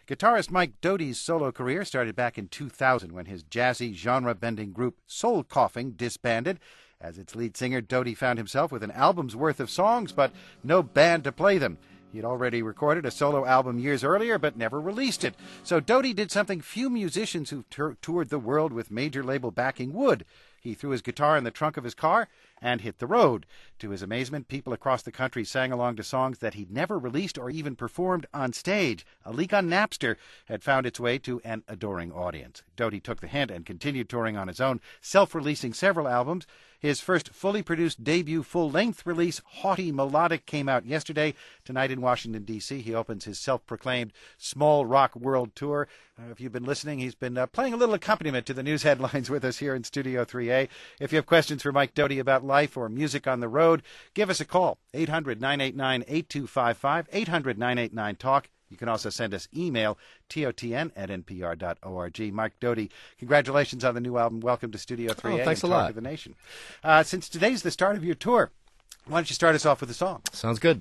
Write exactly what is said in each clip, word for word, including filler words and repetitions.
Guitarist Mike Doughty's solo career started back in two thousand when his jazzy, genre-bending group Soul Coughing disbanded. As its lead singer, Doughty found himself with an album's worth of songs, but no band to play them. He had already recorded a solo album years earlier, but never released it. So Doughty did something few musicians who tur- toured the world with major label backing would. He threw his guitar in the trunk of his car and hit the road. To his amazement, people across the country sang along to songs that he'd never released or even performed on stage. A leak on Napster had found its way to an adoring audience. Doughty took the hint and continued touring on his own, self-releasing several albums. His first fully produced debut full-length release, Haughty Melodic, came out yesterday. Tonight in Washington, D C, he opens his self-proclaimed Small Rock World Tour. Uh, if you've been listening, he's been uh, playing a little accompaniment to the news headlines with us here in Studio three A. If you have questions for Mike Doughty about life or music on the road, give us a call, eight hundred, nine eight nine, eight two five five, eight hundred, nine eight nine, talk. You can also send us email, T O T N at N P R dot org. Mike Doughty, congratulations on the new album. Welcome to Studio three A. Oh, thanks a and Talk lot. to the Nation. Uh, since today's the start of your tour, why don't you start us off with a song? Sounds good.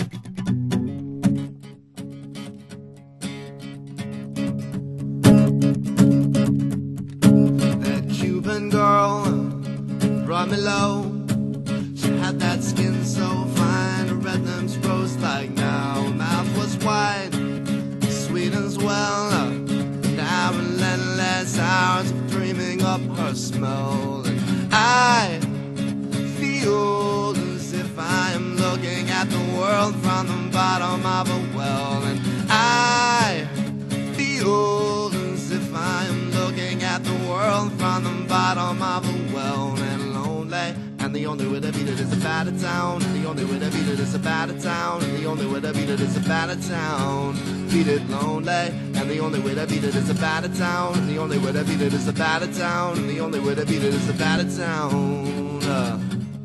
That Cuban girl brought me low. She had that skin so fine, her red lips rose like now. Her mouth was wide, sweet as well. Now relentless hours of dreaming up her smell. And I feel as if I am looking at the world from the bottom of a well. And I feel as if I am looking at the world from the bottom of a well. And lonely, and the only way to beat it is a bad town. And the only way to beat it is a bad town. And the only way to beat it is a bad town. Beat it lonely, and the only way to beat it is a bad town. And the only way to beat it is a bad town. And the only way to beat it is a bad town. Uh.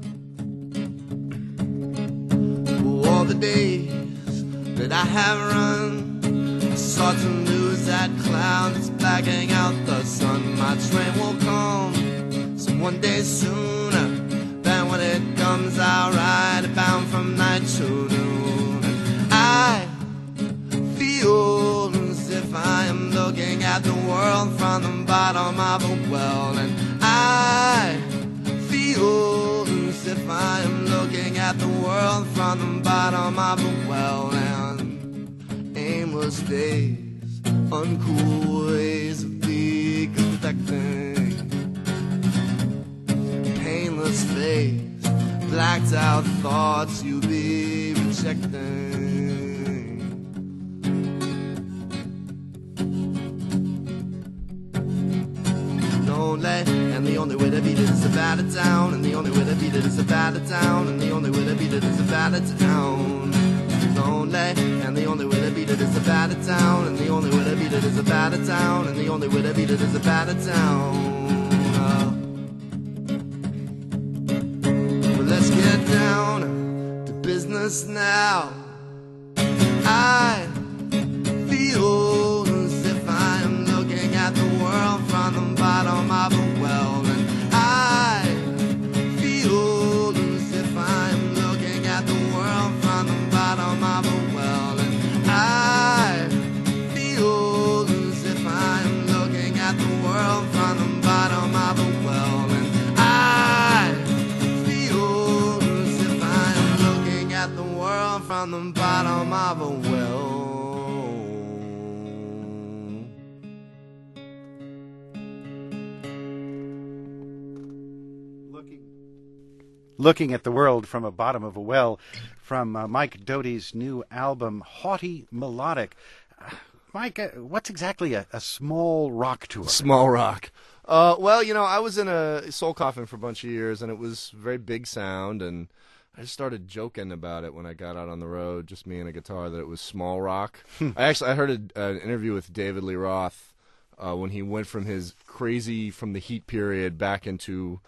All the days that I have run, I sought to lose that cloud that's blacking out the sun. My train will come some one day sooner. Then when it comes, I'll ride it bound from night to noon. And I feel as if I am looking at the world from the bottom of a well. And I feel as if I am looking at the world from the bottom of a well. And aimless days, uncool ways of deconstructing, painless face, blacked out thoughts you be rejecting. Lonely, and the only way to beat it is a bad town. And the only way to beat it is a bad town. And the only way to beat it is a bad town. Lonely, and the only way to beat it is a bad town. And the only way to beat it is a bad town. And the only way to beat it is a bad town. Uh, but let's get down to business now. I feel as if I am looking at the world from the bottom of a well. And I feel as if I am looking at the world from the bottom of a well. And I feel as if I am looking at the world from the bottom of a well. And I feel as if I am looking at the world from the bottom of a well. Looking at the world from a bottom of a well, from uh, Mike Doughty's new album, Haughty Melodic. Uh, Mike, uh, what's exactly a, a small rock tour? Small rock. Uh, well, you know, I was in a Soul Coughing for a bunch of years, and it was very big sound, and I just started joking about it when I got out on the road, just me and a guitar, that it was small rock. I actually I heard a, uh, an interview with David Lee Roth uh, when he went from his crazy, from the Heat period back into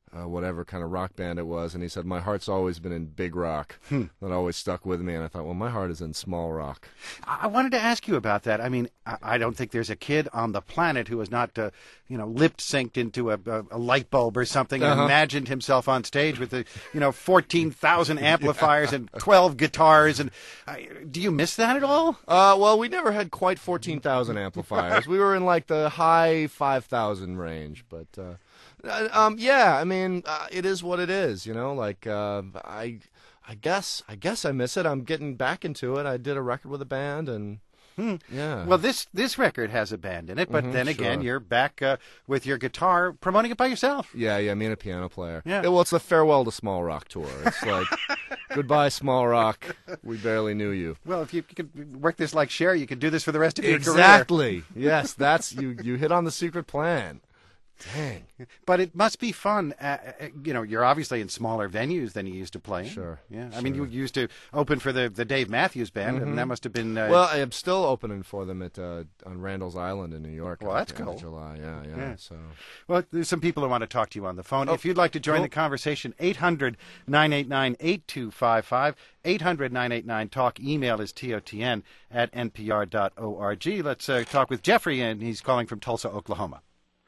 uh, whatever kind of rock band it was, and he said, my heart's always been in big rock. Hmm. That always stuck with me, and I thought, well, my heart is in small rock. I wanted to ask you about that. I mean, I don't think there's a kid on the planet who has not, uh, you know, lip-synced into a, a, a light bulb or something and uh-huh. imagined himself on stage with, the, you know, fourteen thousand amplifiers yeah. and twelve guitars. And uh, do you miss that at all? Uh, well, we never had quite fourteen thousand amplifiers. We were in, like, the high five thousand range, but... Uh, Um, yeah, I mean, uh, it is what it is, you know, like, uh, I, I guess, I guess I miss it. I'm getting back into it. I did a record with a band and, hmm. yeah. Well, this, this record has a band in it, but mm-hmm, then again, sure. you're back, uh, with your guitar promoting it by yourself. Yeah, yeah, me and a piano player. Yeah. yeah well, it's the Farewell to Small Rock tour. It's like, goodbye, Small Rock. We barely knew you. Well, if you, you could work this like Cher, you could do this for the rest of your exactly. career. Exactly. Yes, that's, you, you hit on the secret plan. Dang. But it must be fun. Uh, you know, you're obviously in smaller venues than you used to play. Sure. Yeah. I sure. mean, you used to open for the, the Dave Matthews Band, mm-hmm. and that must have been... Uh, well, I am still opening for them at uh, on Randall's Island in New York. Well, that's cool. July, yeah, yeah, yeah. So. Well, there's some people who want to talk to you on the phone. Oh, if you'd like to join cool. the conversation, eight hundred, nine eight nine, eight two five five, eight hundred, nine eight nine, talk. Email is T O T N at N P R dot org. Let's uh, talk with Jeffrey, and he's calling from Tulsa, Oklahoma.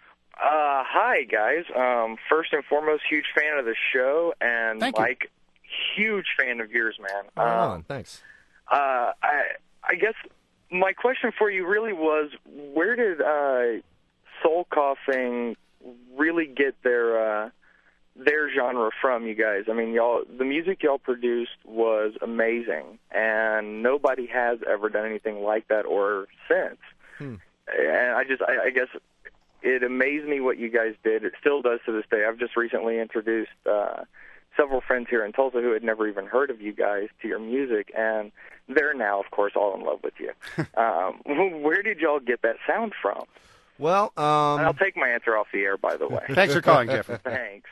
Uh, hi, guys. Um, first and foremost, huge fan of the show, and Thank Mike, you. huge fan of yours, man. Oh, um, on, thanks. Uh, I, I guess my question for you really was, where did uh, Soul Coughing really get their uh, their genre from, you guys? I mean, y'all, the music y'all produced was amazing, and nobody has ever done anything like that or since. Hmm. And I just, I, I guess. It amazed me what you guys did. It still does to this day. I've just recently introduced uh, several friends here in Tulsa who had never even heard of you guys to your music, and they're now, of course, all in love with you. um, where did y'all get that sound from? Well, um, and I'll take my answer off the air, by the way. Thanks for calling, Jeffrey. Thanks.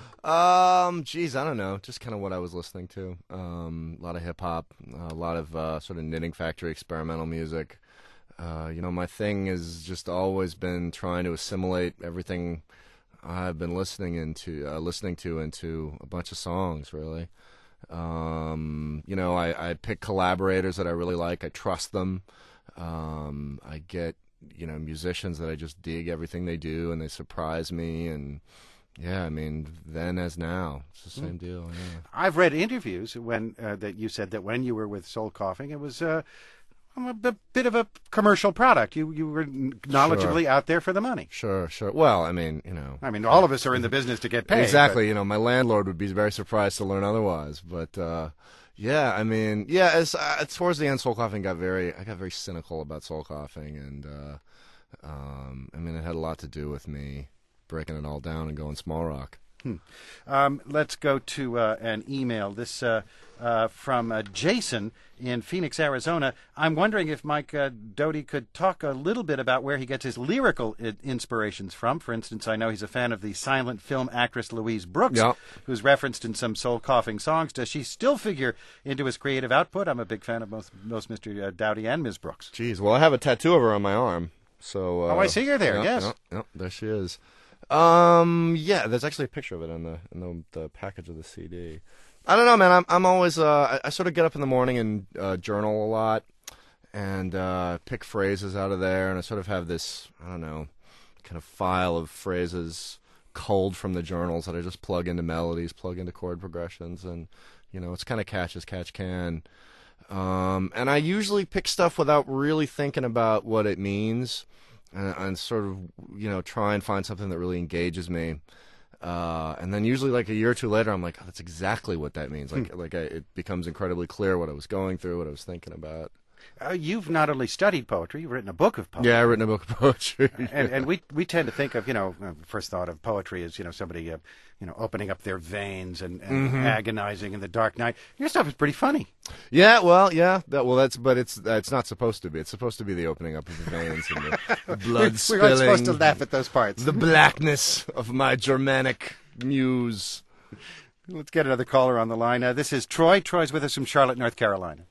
Um, geez, I don't know. Just kind of what I was listening to. Um, a lot of hip hop, a lot of uh, sort of Knitting Factory experimental music. Uh, you know, my thing has just always been trying to assimilate everything I've been listening into, uh, listening to into a bunch of songs, really. Um, you know, I, I pick collaborators that I really like. I trust them. Um, I get, you know, musicians that I just dig everything they do, and they surprise me. And, yeah, I mean, then as now, it's the same mm. deal. Yeah. I've read interviews when uh, that you said that when you were with Soul Coughing, it was... Uh, A b- bit of a commercial product. You you were knowledgeably sure. out there for the money. Sure, sure. Well, I mean, you know. I mean, all of us are in the business to get paid. Exactly. But... You know, my landlord would be very surprised to learn otherwise. But, uh, yeah, I mean, yeah, as, uh, towards the end, Soul Coughing got very, I got very cynical about Soul Coughing. And, uh, um, I mean, it had a lot to do with me breaking it all down and going small rock. Hmm. Um, let's go to uh, an email. This uh, uh, from uh, Jason in Phoenix, Arizona. I'm wondering if Mike uh, Doughty could talk a little bit about where he gets his lyrical I- inspirations from. For instance, I know he's a fan of the silent film actress Louise Brooks, yep. who's referenced in some Soul Coughing songs. Does she still figure into his creative output? I'm a big fan of both, both Mister Doughty and Miz Brooks. Jeez, well, I have a tattoo of her on my arm. So, uh, oh, I see her there, yeah, yes. Yeah, yeah, there she is. Um, yeah, there's actually a picture of it in the in the, the package of the C D. I don't know, man. I'm I'm always uh I, I sort of get up in the morning and uh, journal a lot, and uh, pick phrases out of there, and I sort of have this I don't know kind of file of phrases culled from the journals that I just plug into melodies, plug into chord progressions, and you know it's kind of catch as catch can. Um, and I usually pick stuff without really thinking about what it means. And, and sort of, you know, try and find something that really engages me. Uh, and then usually like a year or two later, I'm like, oh, that's exactly what that means. Like, like I, it becomes incredibly clear what I was going through, what I was thinking about. Uh, you've not only studied poetry, you've written a book of poetry. Yeah, I've written a book of poetry. and and we we tend to think of, you know, uh, first thought of poetry as, you know, somebody, uh, you know, opening up their veins and, and mm-hmm. agonizing in the dark night. Your stuff is pretty funny. Yeah, well, yeah. That, well, that's, but it's it's not supposed to be. It's supposed to be the opening up of the veins and the, the blood we're, spilling. We're not supposed to laugh at those parts. The blackness of my Germanic muse. Let's get another caller on the line. Uh, this is Troy. Troy's with us from Charlotte, North Carolina.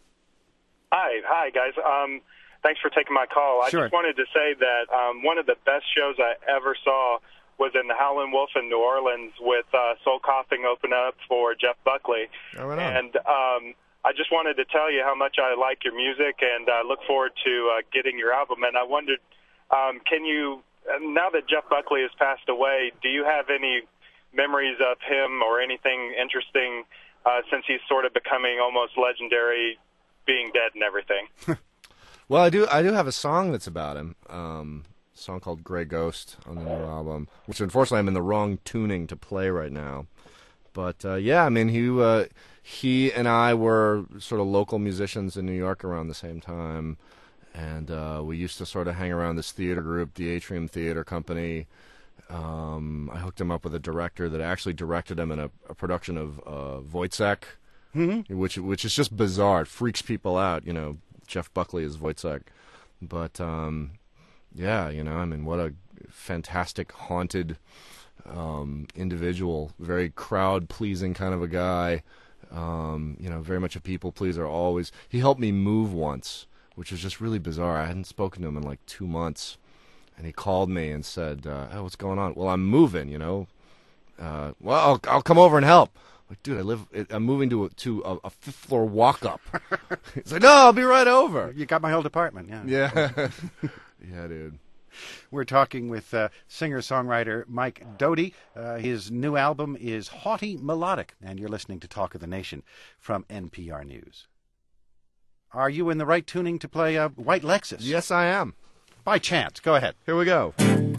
Hi, hi, guys. Um, thanks for taking my call. I Sure. just wanted to say that um, one of the best shows I ever saw was in the Howlin' Wolf in New Orleans with uh, Soul Coughing open up for Jeff Buckley. Oh, right on. And um, I just wanted to tell you how much I like your music, and I look forward to uh, getting your album. And I wondered, um, can you, now that Jeff Buckley has passed away, do you have any memories of him or anything interesting uh, since he's sort of becoming almost legendary, being dead and everything? Well, I do I do have a song that's about him, um, a song called Grey Ghost on the new album, which unfortunately I'm in the wrong tuning to play right now. But, uh, yeah, I mean, he uh, he and I were sort of local musicians in New York around the same time, and uh, we used to sort of hang around this theater group, the Atrium Theater Company. Um, I hooked him up with a director that actually directed him in a, a production of uh, Wojciech, mm-hmm. which which is just bizarre. It freaks people out, you know. Jeff Buckley is Wojciech. But, um, yeah, you know, I mean, what a fantastic, haunted um, individual. Very crowd-pleasing kind of a guy. Um, you know, very much a people pleaser always. He helped me move once, which was just really bizarre. I hadn't spoken to him in like two months. And he called me and said, uh, oh, what's going on? Well, I'm moving, you know. Uh, well, I'll, I'll come over and help. Like, dude, I live. I'm moving to a, to a, a fifth floor walk up. He's like, no, I'll be right over. You got my whole department, yeah. Yeah, yeah, dude. We're talking with uh, singer-songwriter Mike Doughty. Uh, his new album is Haughty Melodic, and you're listening to Talk of the Nation from N P R News. Are you in the right tuning to play uh, White Lexus? Yes, I am. By chance. Go ahead. Here we go.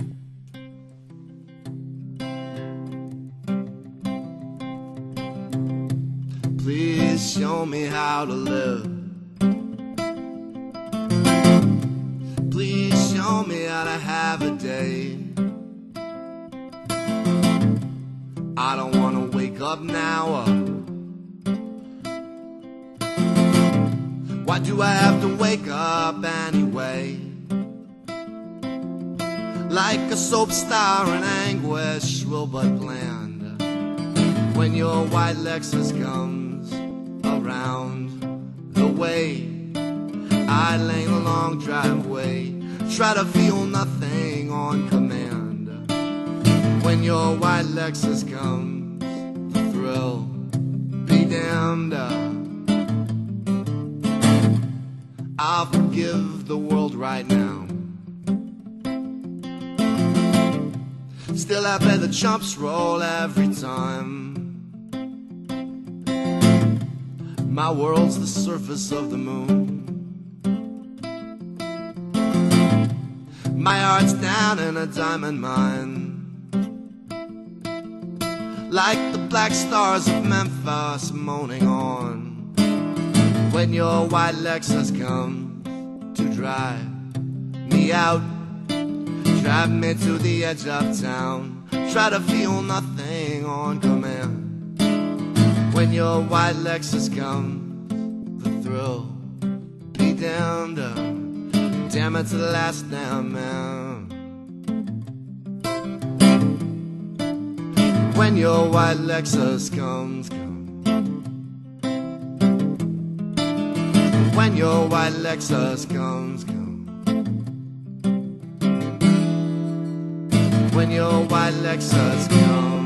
Please show me how to live. Please show me how to have a day. I don't want to wake up now. Uh, why do I have to wake up anyway? Like a soap star in anguish, shrill but bland. When your white Lexus comes around the way, I lay in a long driveway, try to feel nothing on command. When your white Lexus comes, the thrill be damned. I'll forgive the world right now. Still I play the chumps roll every time. My world's the surface of the moon. My heart's down in a diamond mine. Like the black stars of Memphis moaning on. When your white Lexus comes to drive me out, drive me to the edge of town, try to feel nothing on command. When your white Lexus comes, the thrill be damned. Damn it to the last damn man. When your white Lexus comes, comes. When your white Lexus comes, comes. When your white Lexus comes.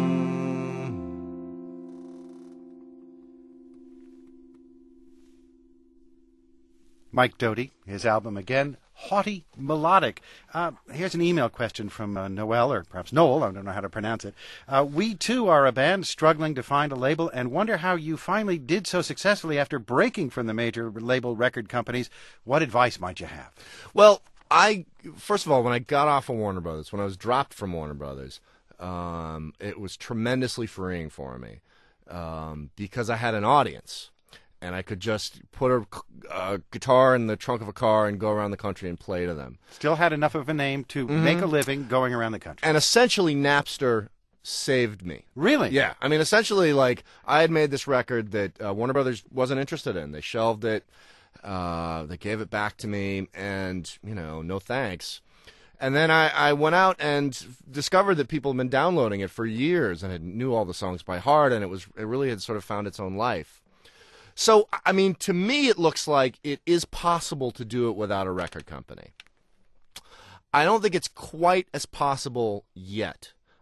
Mike Doughty, his album again, Haughty Melodic. Uh, here's an email question from uh, Noel, or perhaps Noel, I don't know how to pronounce it. Uh, we, too, are a band struggling to find a label and wonder how you finally did so successfully after breaking from the major label record companies. What advice might you have? Well, I first of all, when I got off of Warner Brothers, when I was dropped from Warner Brothers, um, it was tremendously freeing for me um, because I had an audience. And I could just put a, a guitar in the trunk of a car and go around the country and play to them. Still had enough of a name to mm-hmm. make a living going around the country. And essentially, Napster saved me. Really? Yeah. I mean, essentially, like, I had made this record that uh, Warner Brothers wasn't interested in. They shelved it. Uh, they gave it back to me. And, you know, no thanks. And then I, I went out and discovered that people had been downloading it for years and had knew all the songs by heart. And it was it really had sort of found its own life. So, I mean, to me, it looks like it is possible to do it without a record company. I don't think it's quite as possible yet.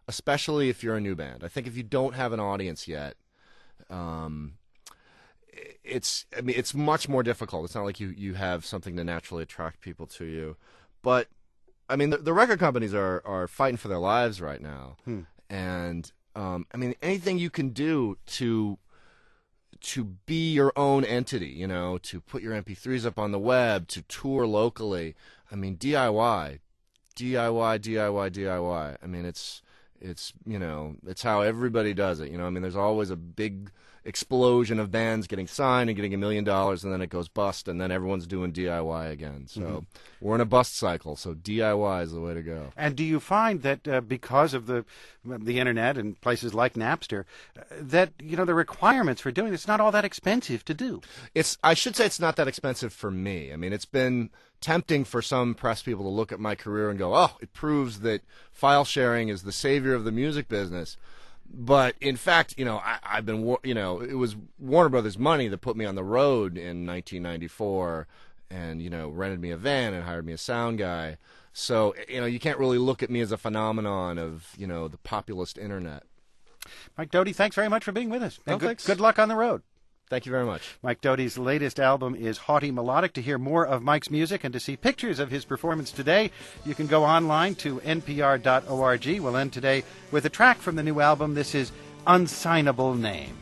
especially if you're a new band. I think if you don't have an audience yet, um, it's I mean it's much more difficult. It's not like you, you have something to naturally attract people to you. But I mean the, the record companies are, are fighting for their lives right now. Hmm. And um, I mean anything you can do to to be your own entity, you know, to put your M P threes up on the web, to tour locally. I mean D I Y, D I Y, D I Y, D I Y. I mean it's it's you know, it's how everybody does it, you know. I mean there's always a big explosion of bands getting signed and getting a million dollars, and then it goes bust, and then everyone's doing D I Y again. So mm-hmm. we're in a bust cycle. So D I Y is the way to go. And do you find that uh, because of the the internet and places like Napster, uh, that you know the requirements for doing it's not all that expensive to do? It's I should say it's not that expensive for me. I mean, it's been tempting for some press people to look at my career and go, "Oh, it proves that file sharing is the savior of the music business." But in fact, you know, I, I've been, you know, it was Warner Brothers money that put me on the road in nineteen ninety-four, and you know, rented me a van and hired me a sound guy. So you know, you can't really look at me as a phenomenon of you know the populist internet. Mike Doughty, thanks very much for being with us. No, and good, thanks. good luck on the road. Thank you very much. Mike Doughty's latest album is Haughty Melodic. To hear more of Mike's music and to see pictures of his performance today, you can go online to N P R dot org. We'll end today with a track from the new album. This is Unsignable Name.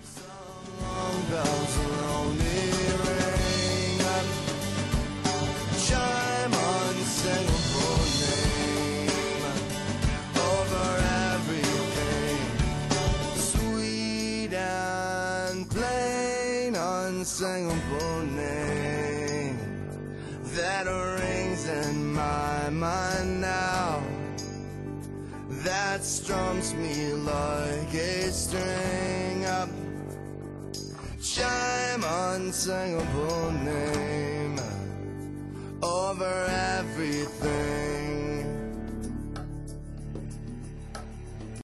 Unsingable name that rings in my mind now, that strums me like a string up. Chime, unsingable name over everything.